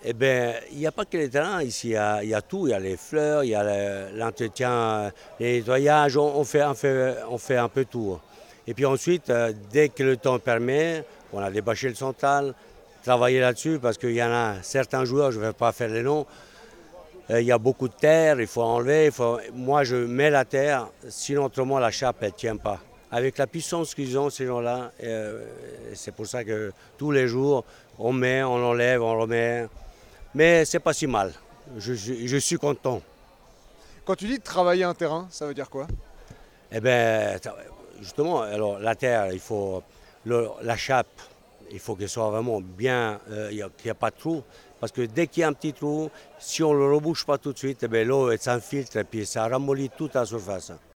Eh bien, il n'y a pas que les terrains ici, il y a tout, il y a les fleurs, il y a l'entretien, les nettoyages, on fait un peu tout. Et puis ensuite, dès que le temps permet, on a débâché le Santal, travaillé là-dessus parce qu'il y en a certains joueurs, je ne vais pas faire les noms, il y a beaucoup de terre, il faut enlever. Moi, je mets la terre, sinon autrement la chape, elle ne tient pas. Avec la puissance qu'ils ont, ces gens-là, c'est pour ça que tous les jours, on met, on enlève, on remet. Mais c'est pas si mal. Je suis content. Quand tu dis travailler un terrain, ça veut dire quoi? Eh bien, justement, alors la terre, il faut la chape, il faut qu'elle soit vraiment bien, qu'il n'y a pas de trou. Parce que dès qu'il y a un petit trou, si on ne le rebouche pas tout de suite, eh bien, l'eau elle s'infiltre et puis ça ramollit toute la surface.